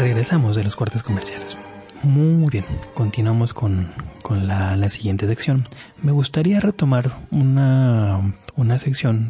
Regresamos de los cortes comerciales. Muy bien, continuamos con la siguiente sección. Me gustaría retomar una sección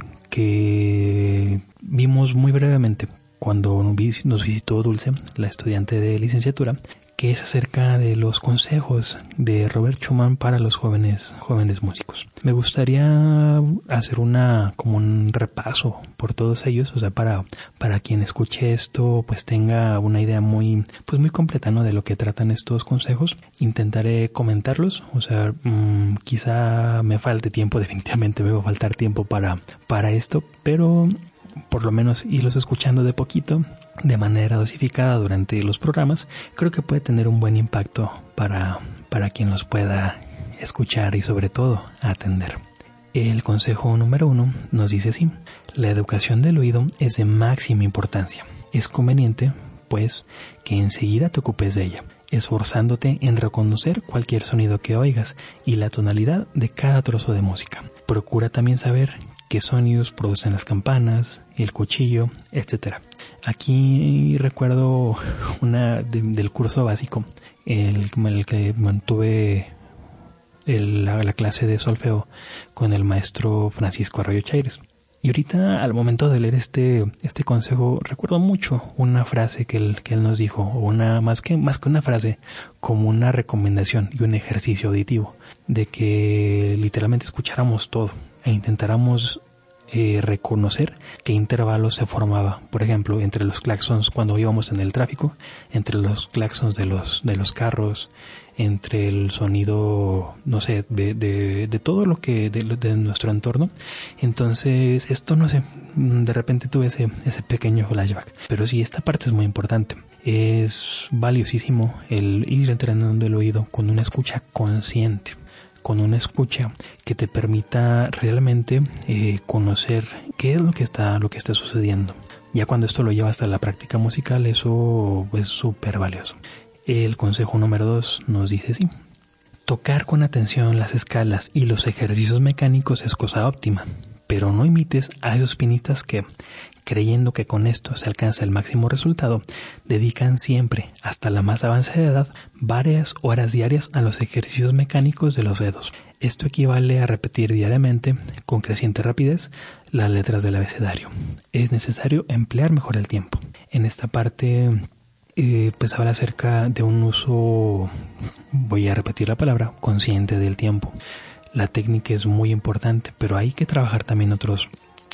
que vimos muy brevemente cuando nos visitó Dulce, la estudiante de licenciatura, que es acerca de los consejos de Robert Schumann para los jóvenes músicos. Me gustaría hacer como un repaso por todos ellos, o sea, para quien escuche esto, pues tenga una idea muy completa, ¿no?, de lo que tratan estos consejos. Intentaré comentarlos, o sea, quizá me falte tiempo, definitivamente me va a faltar tiempo para esto, pero por lo menos irlos escuchando de poquito, de manera dosificada durante los programas, creo que puede tener un buen impacto para quien los pueda escuchar y sobre todo atender. El consejo número 1 nos dice así: la educación del oído es de máxima importancia. Es conveniente, pues, que enseguida te ocupes de ella, esforzándote en reconocer cualquier sonido que oigas y la tonalidad de cada trozo de música. Procura también saber qué sonidos producen las campanas, el cuchillo, etc. Aquí recuerdo una del curso básico, el que mantuve la clase de solfeo con el maestro Francisco Arroyo Chaires. Y ahorita, al momento de leer este consejo, recuerdo mucho una frase que él nos dijo, o más que una frase, como una recomendación y un ejercicio auditivo, de que literalmente escucháramos todo e intentáramos reconocer qué intervalos se formaba, por ejemplo, entre los claxons cuando íbamos en el tráfico, entre los claxons de los carros, entre el sonido, no sé, de todo lo que de nuestro entorno. Entonces, esto, no sé, de repente tuve ese pequeño flashback. Pero sí, esta parte es muy importante. Es valiosísimo el ir entrenando el oído con una escucha consciente, con una escucha que te permita realmente conocer qué es lo que está sucediendo. Ya cuando esto lo lleva hasta la práctica musical, eso es súper valioso. El consejo número 2 nos dice así: tocar con atención las escalas y los ejercicios mecánicos es cosa óptima, pero no imites a esos pianistas que, creyendo que con esto se alcanza el máximo resultado, dedican siempre, hasta la más avanzada edad, varias horas diarias a los ejercicios mecánicos de los dedos. Esto equivale a repetir diariamente, con creciente rapidez, las letras del abecedario. Es necesario emplear mejor el tiempo. En esta parte, pues habla acerca de un uso, voy a repetir la palabra, consciente del tiempo. La técnica es muy importante, pero hay que trabajar también otros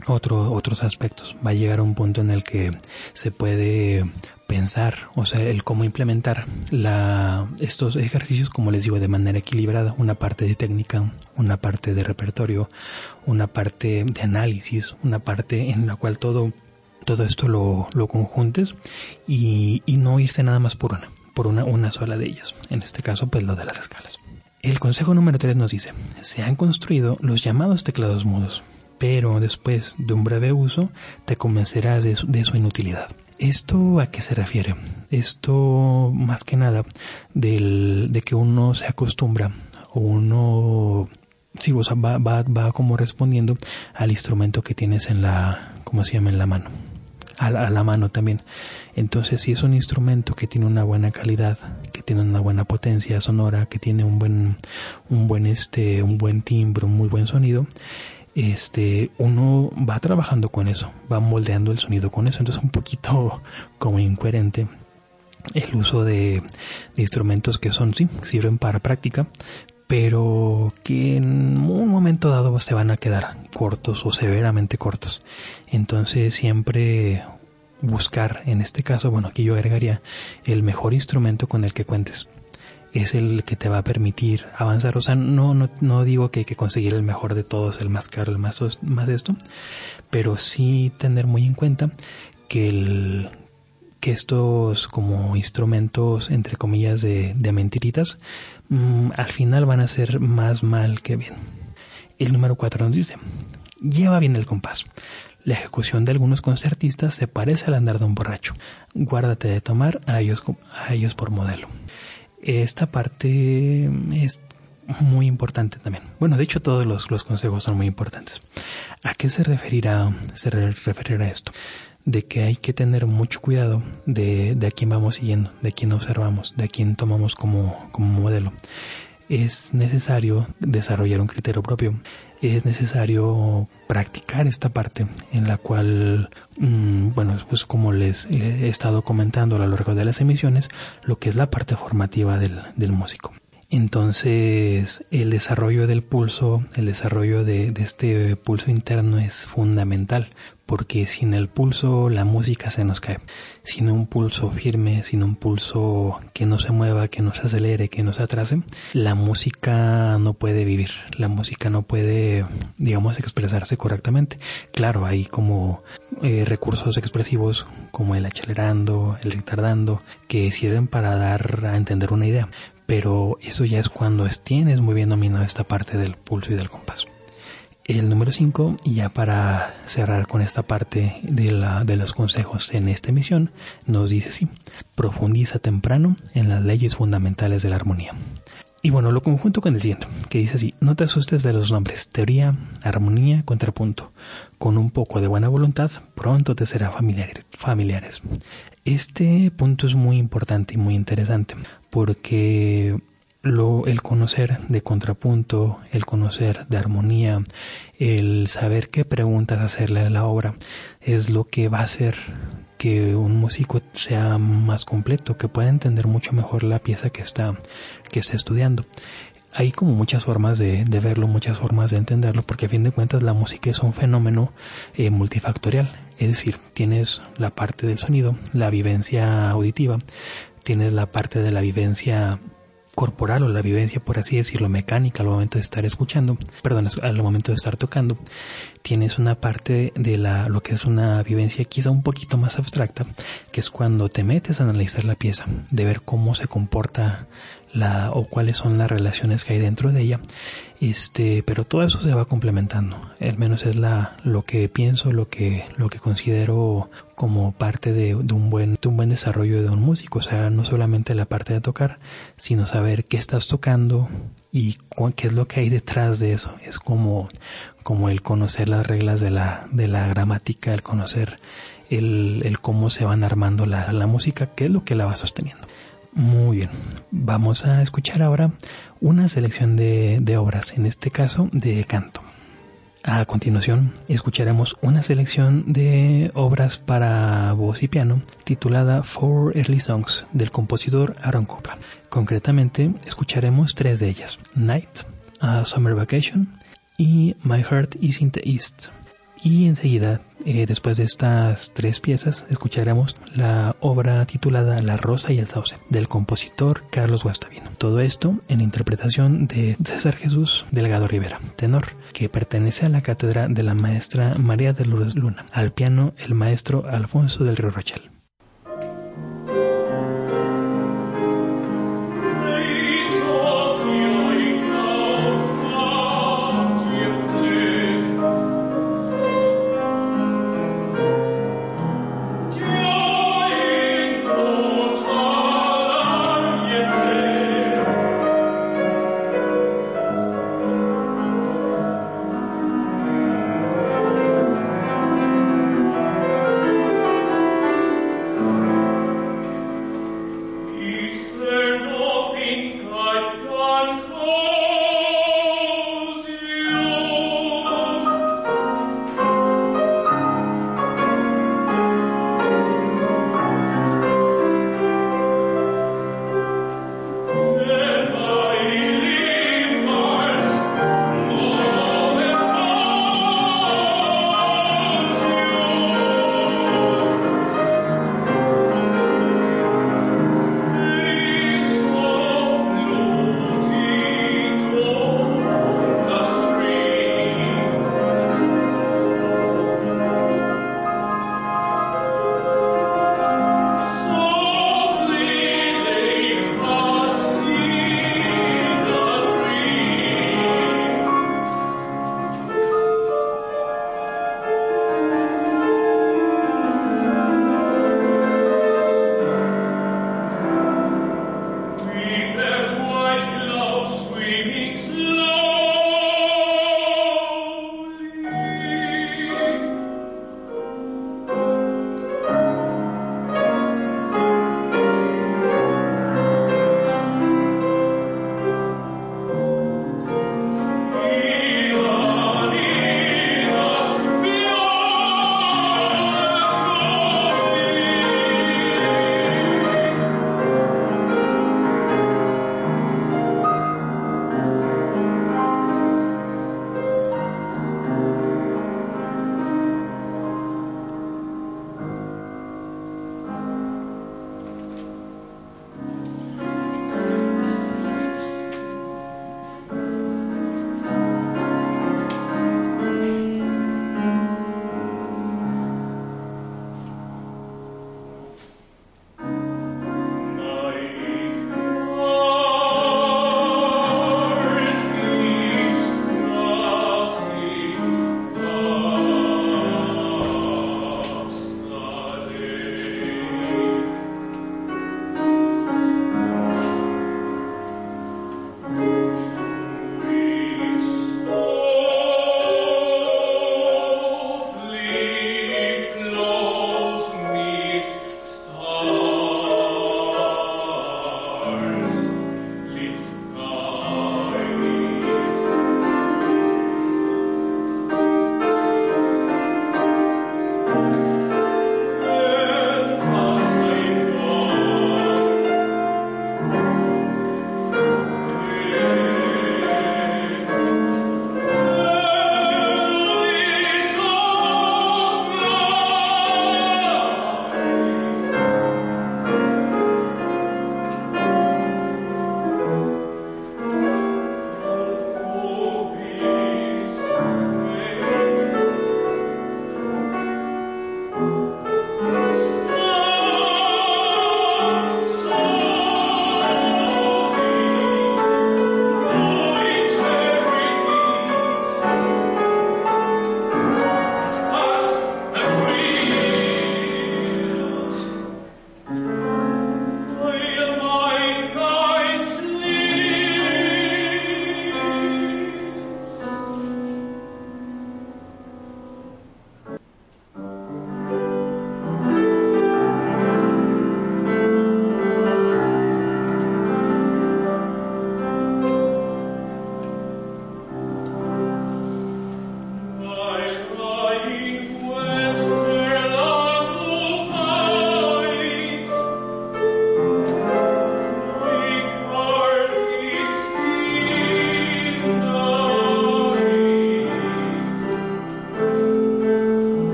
aspectos. Va a llegar a un punto en el que se puede pensar, o sea, el cómo implementar estos ejercicios, como les digo, de manera equilibrada. Una parte de técnica, una parte de repertorio, una parte de análisis, una parte en la cual todo esto lo conjuntes y no irse nada más por una sola de ellas. En este caso, pues lo de las escalas. El consejo número 3 nos dice: se han construido los llamados teclados mudos, pero después de un breve uso te convencerás de su inutilidad. ¿Esto a qué se refiere? Esto más que nada de que uno se acostumbra, o uno, sí, o sea, va como respondiendo al instrumento que tienes en la mano. A la mano también. Entonces, si es un instrumento que tiene una buena calidad, que tiene una buena potencia sonora, que tiene un buen timbre, un muy buen sonido, uno va trabajando con eso, va moldeando el sonido con eso. Entonces, un poquito como incoherente el uso de instrumentos que sirven para práctica, pero que en un momento dado se van a quedar cortos o severamente cortos. Entonces, siempre buscar, en este caso, bueno, aquí yo agregaría el mejor instrumento con el que cuentes. Es el que te va a permitir avanzar. O sea, no digo que hay que conseguir el mejor de todos, el más caro, el más esto, pero sí tener muy en cuenta que estos como instrumentos, entre comillas, de mentiritas, al final van a ser más mal que bien. El número 4 nos dice: lleva bien el compás. La ejecución de algunos concertistas se parece al andar de un borracho. Guárdate de tomar a ellos por modelo. Esta parte es muy importante también. Bueno, de hecho todos los consejos son muy importantes. ¿A qué se referirá esto? de que hay que tener mucho cuidado de a quién vamos siguiendo, de a quién observamos, de a quién tomamos como modelo. Es necesario desarrollar un criterio propio. Es necesario practicar esta parte en la cual, pues como les he estado comentando a lo largo de las emisiones, lo que es la parte formativa del músico. Entonces, el desarrollo del pulso, el desarrollo de este pulso interno es fundamental, porque sin el pulso la música se nos cae. Sin un pulso firme, sin un pulso que no se mueva, que no se acelere, que no se atrase, la música no puede vivir, la música no puede, digamos, expresarse correctamente. Claro, hay como recursos expresivos como el acelerando, el retardando, que sirven para dar a entender una idea. Pero eso ya es cuando tienes muy bien dominado esta parte del pulso y del compás. El número 5, y ya para cerrar con esta parte de los consejos en esta emisión, nos dice así: profundiza temprano en las leyes fundamentales de la armonía. Y bueno, lo conjunto con el siguiente, que dice así: no te asustes de los nombres, teoría, armonía, contrapunto. Con un poco de buena voluntad, pronto te serán familiares. Este punto es muy importante y muy interesante, porque el conocer de contrapunto, el conocer de armonía, el saber qué preguntas hacerle a la obra, es lo que va a hacer que un músico sea más completo, que pueda entender mucho mejor la pieza que está estudiando. Hay como muchas formas de verlo, muchas formas de entenderlo, porque a fin de cuentas la música es un fenómeno multifactorial. Es decir, tienes la parte del sonido, la vivencia auditiva, tienes la parte de la vivencia corporal o la vivencia, por así decirlo, mecánica al momento de estar al momento de estar tocando. Tienes una parte de lo que es una vivencia quizá un poquito más abstracta, que es cuando te metes a analizar la pieza, de ver cómo se comporta o cuáles son las relaciones que hay dentro de ella. Pero todo eso se va complementando. Al menos es lo que pienso, lo que considero como parte de un buen desarrollo de un músico. O sea, no solamente la parte de tocar, sino saber qué estás tocando y qué es lo que hay detrás de eso. Es como el conocer las reglas de la gramática, el conocer el cómo se van armando la música, qué es lo que la va sosteniendo. Muy bien, vamos a escuchar ahora una selección de obras, en este caso de canto. A continuación escucharemos una selección de obras para voz y piano titulada Four Early Songs del compositor Aaron Copland. Concretamente escucharemos 3 de ellas: Night, A Summer Vacation y My Heart is in the East. Y enseguida, después de estas 3 piezas, escucharemos la obra titulada La Rosa y el Sauce, del compositor Carlos Guastavino. Todo esto en interpretación de César Jesús Delgado Rivera, tenor, que pertenece a la cátedra de la maestra María de Lourdes Luna. Al piano, el maestro Alfonso del Río Rochel.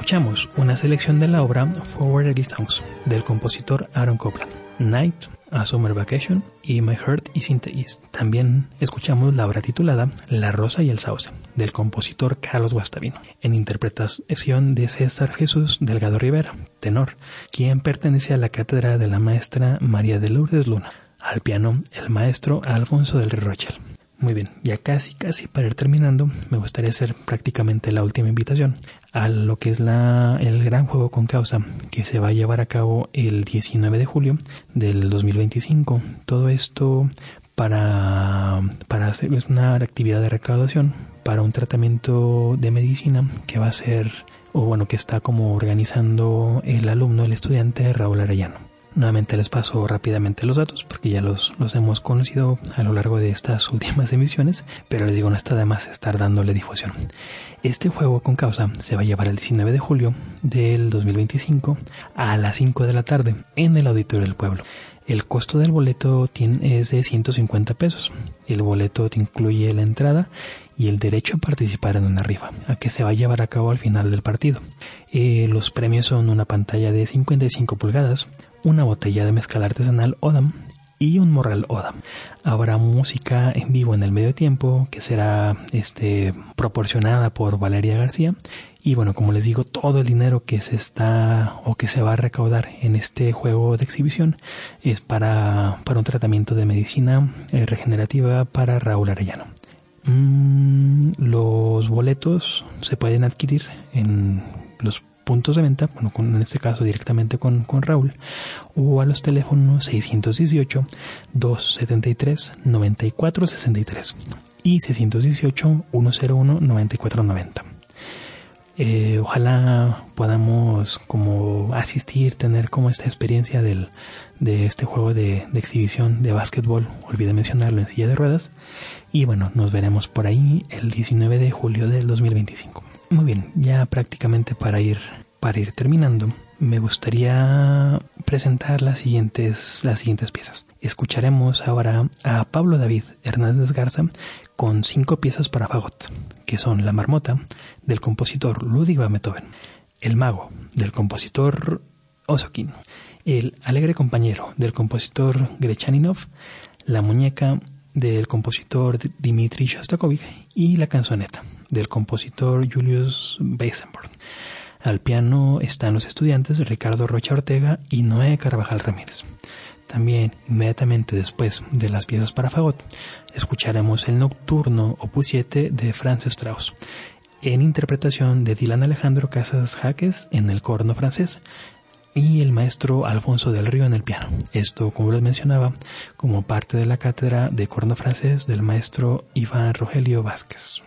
Escuchamos una selección de la obra Forward Early Songs del compositor Aaron Copland, Night, A Summer Vacation y My Heart is in the East. También escuchamos la obra titulada La Rosa y el Sauce del compositor Carlos Guastavino, en interpretación de César Jesús Delgado Rivera, tenor, quien pertenece a la cátedra de la maestra María de Lourdes Luna. Al piano, el maestro Alfonso del Rey Rochel. Muy bien, ya casi para ir terminando, me gustaría hacer prácticamente la última invitación a lo que es el gran juego con causa que se va a llevar a cabo el 19 de julio del 2025. Todo esto para hacer una actividad de recaudación para un tratamiento de medicina que va a ser, que está como organizando el estudiante Raúl Arellano. Nuevamente les paso rápidamente los datos porque ya los hemos conocido a lo largo de estas últimas emisiones, pero les digo, no está de más estar dándole difusión. Este juego con causa se va a llevar el 19 de julio del 2025 a las 5 de la tarde en el Auditorio del Pueblo. El costo del boleto es de 150 pesos. El boleto te incluye la entrada y el derecho a participar en una rifa, a que se va a llevar a cabo al final del partido. Los premios son una pantalla de 55 pulgadas, una botella de mezcal artesanal Odam y un morral Odam. Habrá música en vivo en el medio tiempo que será proporcionada por Valeria García. Y bueno, como les digo, todo el dinero que se va a recaudar en este juego de exhibición es para un tratamiento de medicina regenerativa para Raúl Arellano. Los boletos se pueden adquirir en los puntos de venta, en este caso directamente con Raúl, o a los teléfonos 618-273-9463 y 618-101-9490. Ojalá podamos como asistir, tener como esta experiencia de este juego de exhibición de básquetbol, olvidé mencionarlo, en silla de ruedas. Y bueno, nos veremos por ahí el 19 de julio del 2025. Muy bien, ya prácticamente para ir terminando, me gustaría presentar las siguientes piezas. Escucharemos ahora a Pablo David Hernández Garza con 5 piezas para fagot, que son La Marmota, del compositor Ludwig van Beethoven, El Mago, del compositor Osokin, El Alegre Compañero, del compositor Grechaninov, La Muñeca, del compositor Dmitri Shostakovich, y La Canzoneta, del compositor Julius Weisenborn. Al piano están los estudiantes Ricardo Rocha Ortega y Noé Carvajal Ramírez. También, inmediatamente después de las piezas para fagot, escucharemos el Nocturno Opus 7 de Franz Strauss, en interpretación de Dylan Alejandro Casas Jaques en el corno francés y el maestro Alfonso del Río en el piano. Esto, como les mencionaba, como parte de la cátedra de corno francés del maestro Iván Rogelio Vázquez.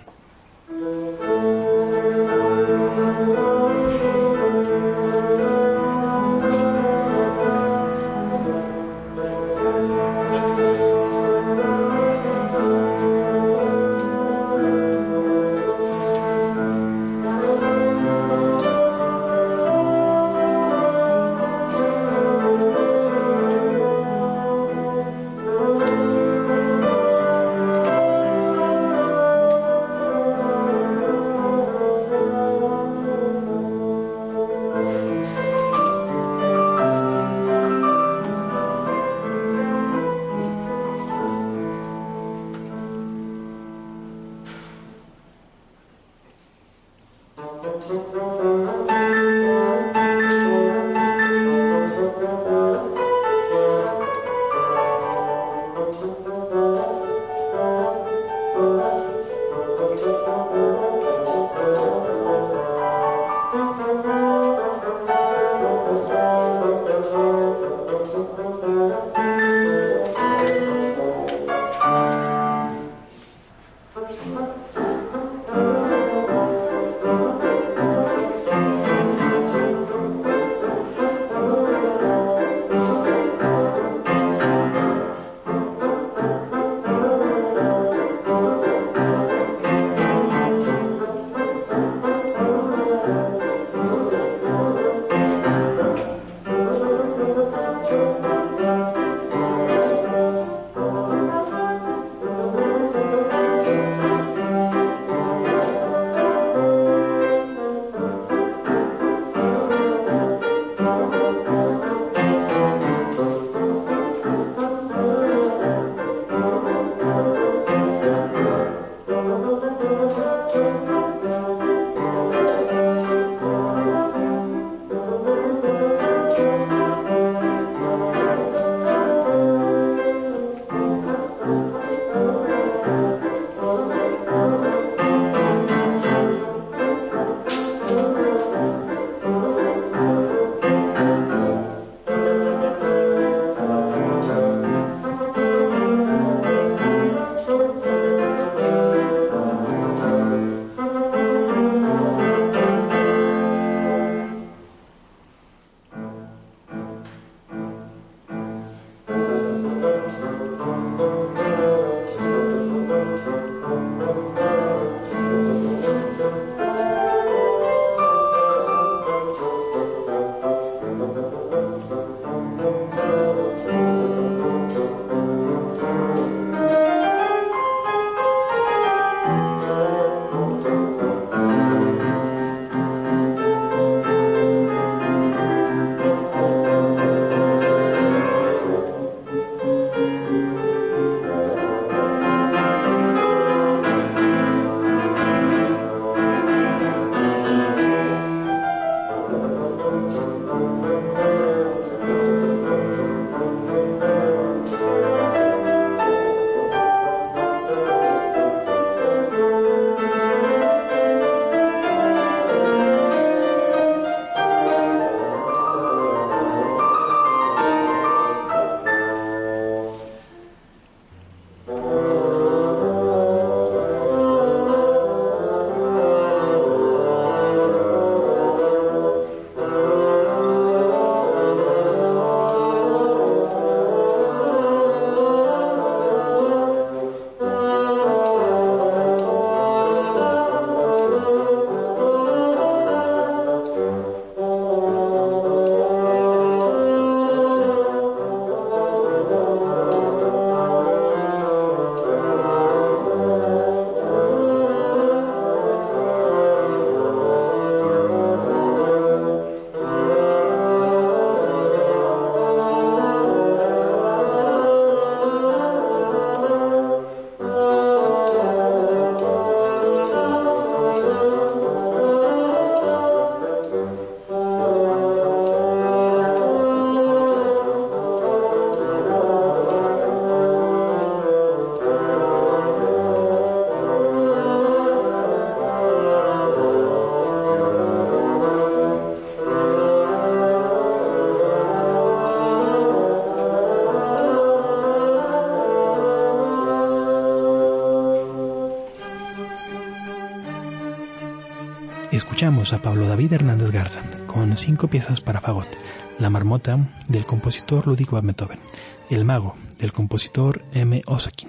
Escuchamos a Pablo David Hernández Garza con 5 piezas para fagot: La Marmota, del compositor Ludwig van Beethoven; El Mago, del compositor M. Osokin;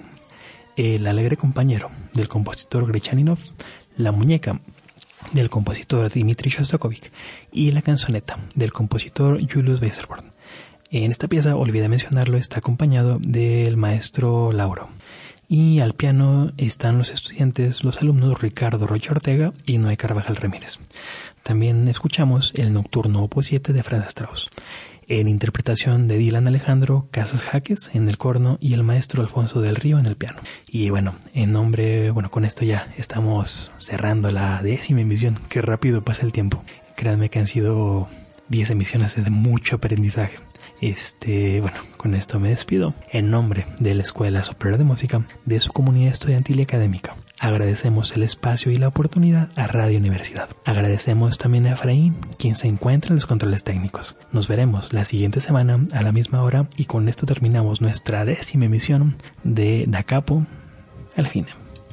El Alegre Compañero, del compositor Grechaninog; La Muñeca, del compositor Dmitri Shostakovich; y La Canzoneta, del compositor Julius Weissenborn. En esta pieza, olvidé mencionarlo, está acompañado del maestro Lauro. Y al piano están los alumnos Ricardo Rocha Ortega y Noé Carvajal Ramírez. También escuchamos el Nocturno Opus 7 de Franz Strauss, en interpretación de Dylan Alejandro Casas Jaques en el corno y el maestro Alfonso del Río en el piano. Y con esto ya estamos cerrando la 10ª emisión. Qué rápido pasa el tiempo. Créanme que han sido 10 emisiones de mucho aprendizaje. Con esto me despido. En nombre de la Escuela Superior de Música, de su comunidad estudiantil y académica, agradecemos el espacio y la oportunidad a Radio Universidad. Agradecemos también a Efraín, quien se encuentra en los controles técnicos. Nos veremos la siguiente semana a la misma hora, y con esto terminamos nuestra 10ª emisión de Da Capo al Fine.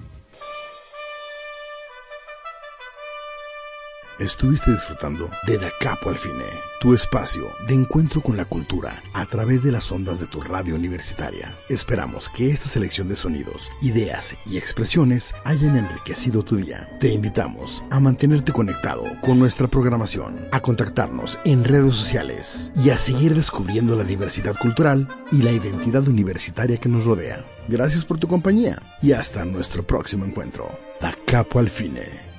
Estuviste disfrutando de Da Capo al Fine, tu espacio de encuentro con la cultura a través de las ondas de tu radio universitaria. Esperamos que esta selección de sonidos, ideas y expresiones hayan enriquecido tu día. Te invitamos a mantenerte conectado con nuestra programación, a contactarnos en redes sociales y a seguir descubriendo la diversidad cultural y la identidad universitaria que nos rodea. Gracias por tu compañía y hasta nuestro próximo encuentro. Da Capo al Fine.